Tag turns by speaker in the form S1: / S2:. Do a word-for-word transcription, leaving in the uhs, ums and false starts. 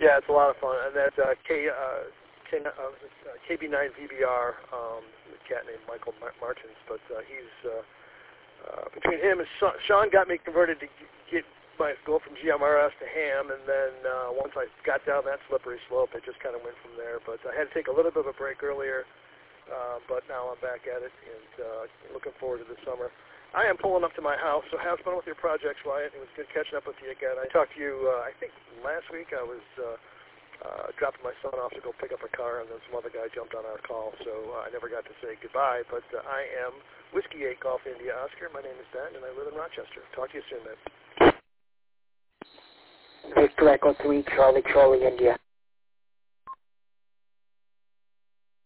S1: Yeah, it's a lot of fun. And that uh, K, uh, K, uh, K B nine V B R, um, a cat named Michael Martins, but uh, he's, uh, uh, between him and Sean, Sean got me converted to get my go from G M R S to ham, and then uh, once I got down that slippery slope, it just kind of went from there. But I had to take a little bit of a break earlier, uh, but now I'm back at it, and uh, looking forward to the summer. I am pulling up to my house, so have fun with your projects, Wyatt. It was good catching up with you again. I talked to you, uh, I think last week I was uh, uh, dropping my son off to go pick up a car, and then some other guy jumped on our call, so uh, I never got to say goodbye. But uh, I am Whiskey eight Golf India Oscar. My name is Ben, and I live in Rochester. Talk to you soon, man.
S2: Victor Echo three, Charlie, Charlie, India.